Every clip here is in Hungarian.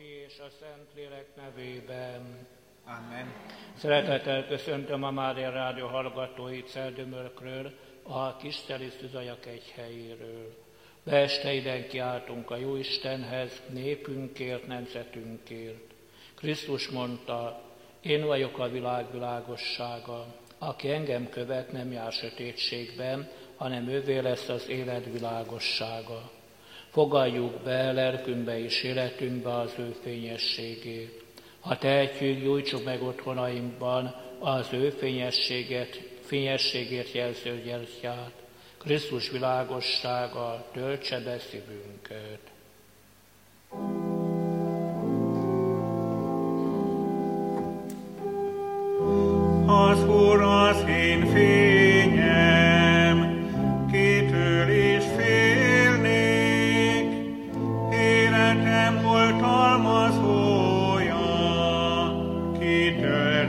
és a Szentlélek nevében. Amen. Szeretettel köszöntöm a Mária Rádió hallgatóit Celldömölkről, a Kisteli Szűzajak egy helyéről. Beesteiden kiáltunk a Jóistenhez, népünkért, nemzetünkért. Krisztus mondta, én vagyok a világ világossága. Aki engem követ, nem jár sötétségben, hanem ővé lesz az élet világossága. Fogadjuk be lelkünkbe és életünkbe az ő fényességét. Ha tehetjük, gyújtsuk meg otthonainkban az ő fényességét jelző gyertyát. Krisztus világossága töltse be szívünket. Az Úr az én fényem, kitől is félnék, életem oltalmazója, kitől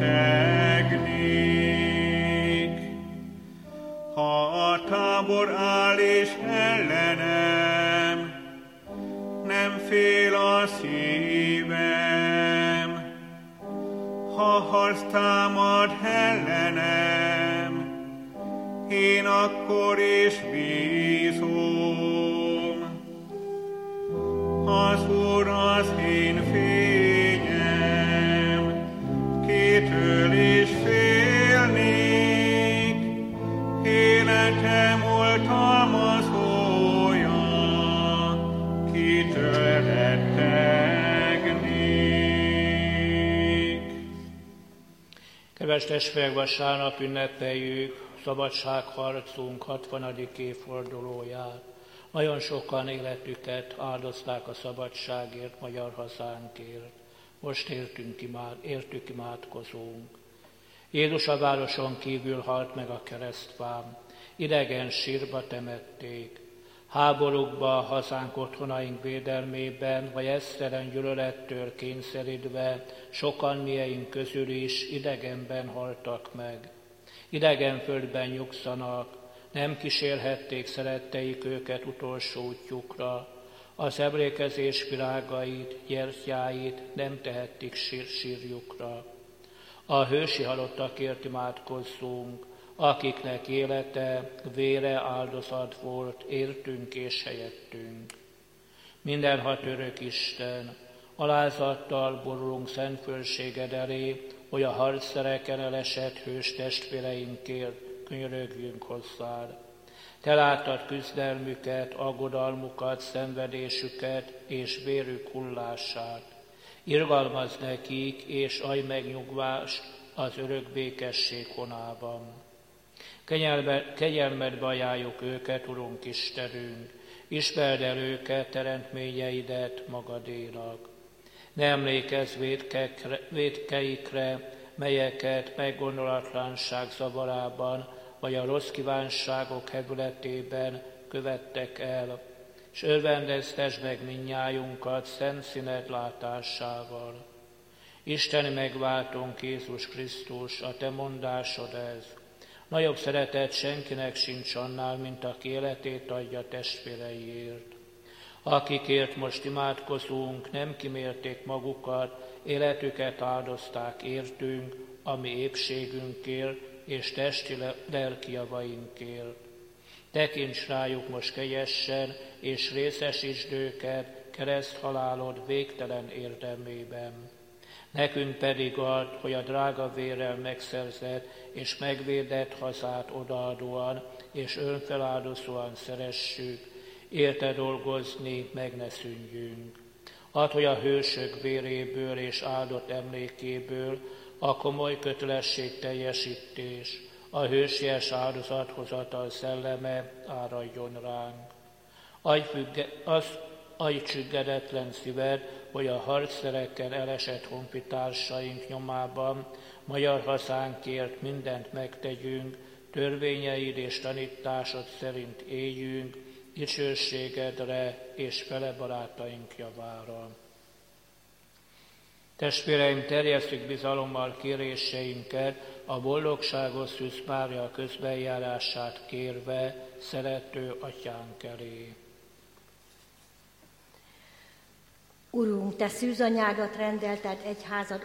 rettegnék. Ha a tábor áll és ellenem, nem fél a szívem. Ha harc támad ellenem, én akkor is bízom. Az Úr az én fényem, kitől is félnék, életem oltalmazója, kitől rettegnék. Kedves testvérek, vasárnap ünnepeljük szabadságharcunk 60. évfordulóját. Nagyon sokan életüket áldozták a szabadságért, magyar hazánkért. Most értük imádkozunk. Jézus a városon kívül halt meg a keresztfán. Idegen sírba temették. Háborúkba, hazánk otthonaink védelmében, vagy esztelen gyűlölettől kényszeridve, sokan mieink közül is idegenben haltak meg. Idegen földben nyugszanak, nem kísérhették szeretteik őket utolsó útjukra, az emlékezés virágait, gyertyáit nem tehették sírjukra. A hősi halottakért imádkozzunk, akiknek élete, vére áldozat volt, értünk és helyettünk. Mindenhat örök Isten, alázattal borulunk szent fölséged elé, hogy a harcszereken elesett hős testvéreinkért könyörögjünk hozzád. Te láttad küzdelmüket, aggodalmukat, szenvedésüket és vérük hullását. Irgalmazz nekik, és adj megnyugvást az örök békesség honában. Kegyelmedbe ajánljuk őket, Urunk Istenünk, ismerd el őket, teremtményeidet magadénak. Ne emlékezz vétkeikre, melyeket meggondolatlanság zavarában, vagy a rossz kívánságok hevületében követtek el, s örvendeztesd meg mindnyájunkat szent színed látásával. Isteni megváltónk Jézus Krisztus, a te mondásod ez. Nagyobb szeretet senkinek sincs annál, mint aki életét adja testvéreiért. Akikért most imádkozunk, nem kimérték magukat, életüket áldozták értünk, a mi épségünkért és testi lelki javainkért. Tekints rájuk most kegyesen, és részesítsd őket kereszthalálod végtelen érdemében. Nekünk pedig add, hogy a drága vérrel megszerzett és megvédett hazát odaadóan és önfeláldozóan szeressük, érte dolgozni, meg ne szűnjünk. Add, hogy a hősök véréből és áldott emlékéből a komoly kötelességteljesítés, a hősies áldozathozatal szelleme áradjon ránk. Adj csüggedetlen szíved, hogy a harcszerekkel elesett honfitársaink nyomában magyar hazánkért mindent megtegyünk, törvényeid és tanításod szerint éljünk, dicsőségedre és fele barátaink javára. Testvéreim, terjesszük bizalommal kéréseinket a boldogságos Szűz Mária közbenjárását kérve szerető Atyánk elé. Urunk, te szűzanyádat rendelted egyházad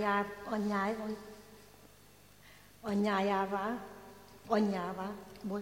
anyjává,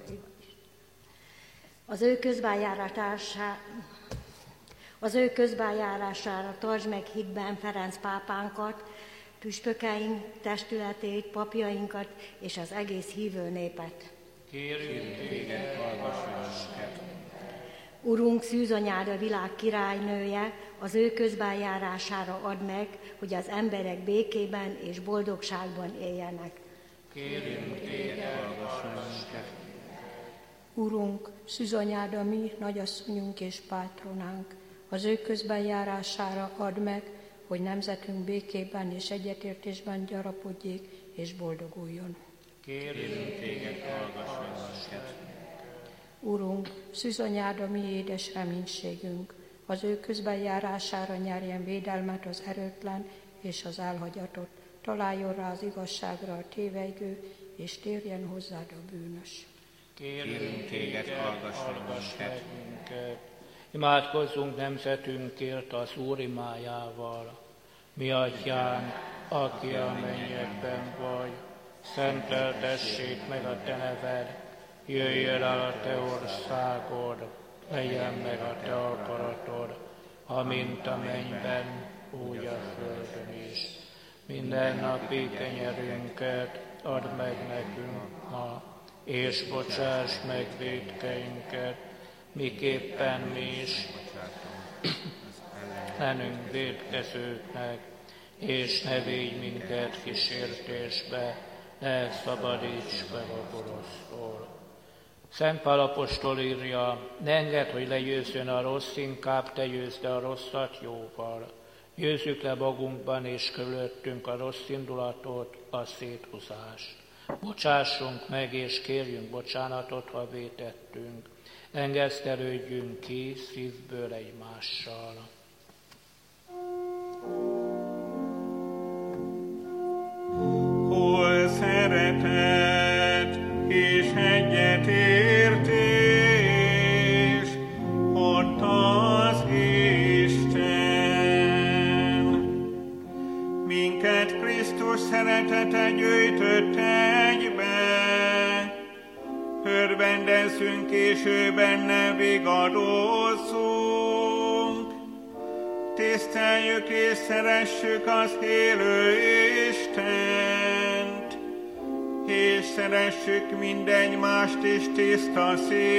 az ő közbenjárására tartsd meg hitben Ferenc pápánkat, püspökeink testületét, papjainkat és az egész hívő népet. Kérünk téged, hallgass minket. Urunk, szűzanyád a világ királynője, az ő közbenjárására add meg, hogy az emberek békében és boldogságban éljenek. Kérünk téged, hallgass minket. Urunk, szűzanyád a mi nagyasszonyunk és pátronánk, az ő közbenjárására add meg, hogy nemzetünk békében és egyetértésben gyarapodjék és boldoguljon. Kérünk téged, hallgass minket. Urunk, szűzanyád a mi édes reménységünk, az ő közbenjárására nyerjen védelmet az erőtlen és az elhagyatott, találjon rá az igazságra a tévejgő, és térjen hozzád a bűnös. Kérünk téged, hallgass minket. Imádkozzunk nemzetünkért az Úr imájával. Mi atyánk, aki a mennyekben vagy, szenteltessék meg a te neved, jöjjön el a te országod, legyen meg a te akaratod, amint a mennyben, úgy a földön is. Mindennapi kenyerünket add meg nekünk ma, és bocsáss meg vétkeinket, miképpen mi is ellenünk vétkezőknek, és ne védj minket kísértésbe, ne szabadíts meg a gonosztól. Szent Pál apostol írja, ne engedd, hogy legyőzzön a rossz, inkább te győzd a rosszat jóval. Győzzük le magunkban és körülöttünk a rossz indulatot, a széthúzást. Bocsássunk meg és kérjünk bocsánatot, ha vétettünk. Engesztelődjünk ki szívből egymással. Hol szeretet és egyetértés, ott az Isten. Minket Krisztus szeretete gyűjtött egybe, örvendezzünk és ő benne vigadozzunk. Tiszteljük és szeressük az élő Istent, és szeressük mindegymást is tiszta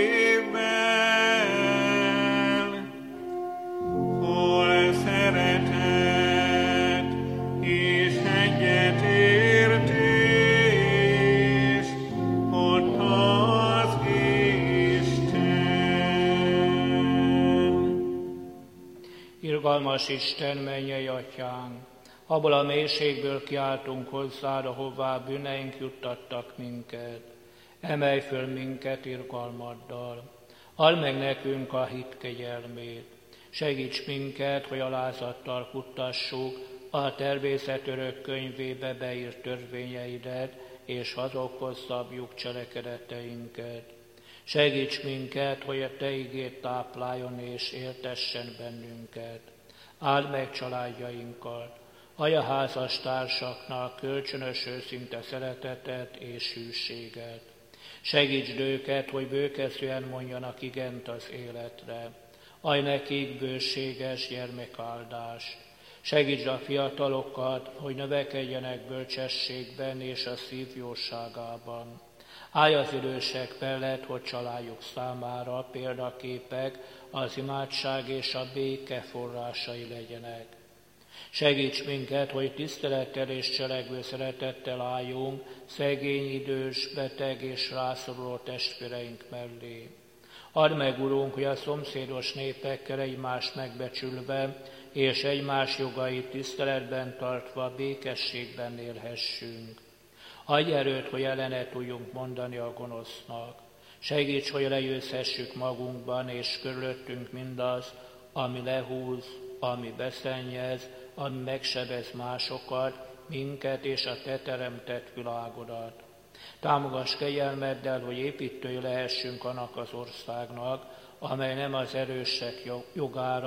szívvel. Hol szeretet és egyetértés, ott az Isten. Irgalmas Isten, mennyei atyánk, abból a mélységből kiáltunk hozzád, ahová bűneink juttattak minket. Emelj föl minket irgalmaddal, add meg nekünk a hit kegyelmét. Segíts minket, hogy alázattal kuttassuk a természet örök könyvébe beírt törvényeidet, és azokhoz szabjuk cselekedeteinket. Segíts minket, hogy a te igéd tápláljon és éltessen bennünket. Áld meg családjainkat, adj a házastársaknak kölcsönös őszinte szeretetet és hűséget. Segítsd őket, hogy bőkezően mondjanak igent az életre. Adj nekik bőséges gyermekáldást. Segítsd a fiatalokat, hogy növekedjenek bölcsességben és a szív jóságában. Állj az idősek mellett, hogy családjuk számára példaképek, az imádság és a béke forrásai legyenek. Segíts minket, hogy tisztelettel és cselekvő szeretettel álljunk szegény, idős, beteg és rászoruló testvéreink mellé. Add meg, Urunk, hogy a szomszédos népekkel egymást megbecsülve és egymás jogait tiszteletben tartva békességben élhessünk. Adj erőt, hogy ellene tudjunk mondani a gonosznak. Segíts, hogy legyőzhessük magunkban és körülöttünk mindaz, ami lehúz, ami beszennyez, ami megsebez másokat, minket és a te teremtett világodat. Támogass kegyelmeddel, hogy építői lehessünk annak az országnak, amely nem az erősek jogára,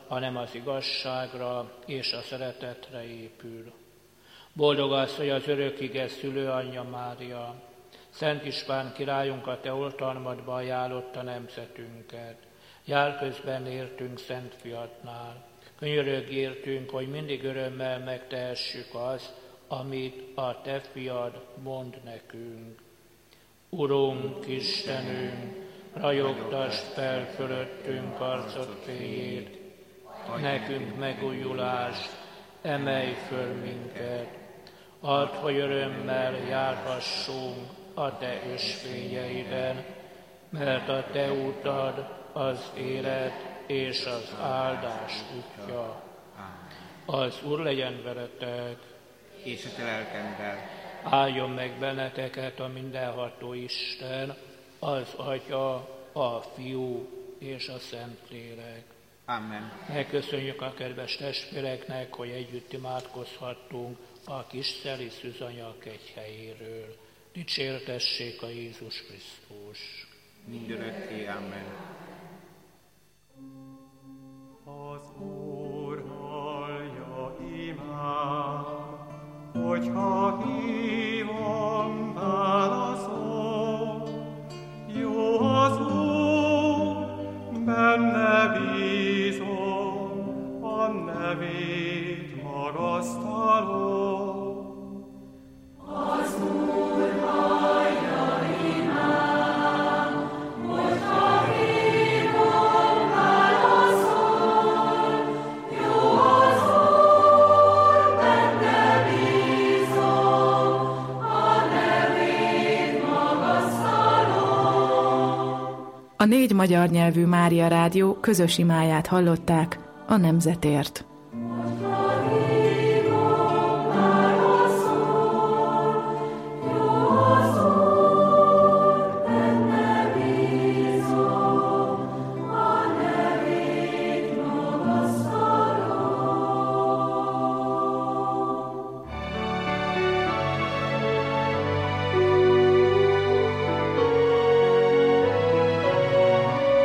hanem az igazságra és a szeretetre épül. Boldog az, hogy az örökige szülőanyja Mária, Szent István királyunk a te oltalmadba ajánlotta nemzetünket. Jár közben értünk Szent Fiatnál. Könyörögj értünk, hogy mindig örömmel megtehessük azt, amit a te fiad mond nekünk. Urunk, Istenünk, ragyogtasd fel fölöttünk arcod féljét, nekünk megújulást, emelj föl minket. Add, hogy örömmel járhassunk a te ösvényeiden, mert a te útad az élet és az áldás útja. Az Úr legyen veletek, és a te lelkeddel. Áldjon meg benneteket a mindenható Isten, az Atya, a Fiú és a Szentlélek. Amen. Megköszönjük a kedves testvéreknek, hogy együtt imádkozhattunk a Kis-Szeli Szűzanya kegyhelyéről. Dicsértessék a Jézus Krisztus. Mindörökké. Amen. Az Úr hallja imát, hogyha hívom, válaszol. Jó az Úr, benne bízom, a nevét magasztalom. Az Úr hallja imám, hogyha hívom, válaszol. Jó az Úr, benne bízom, a nevét magasztalom. A 4 magyar nyelvű Mária Rádió közös imáját hallották a nemzetért.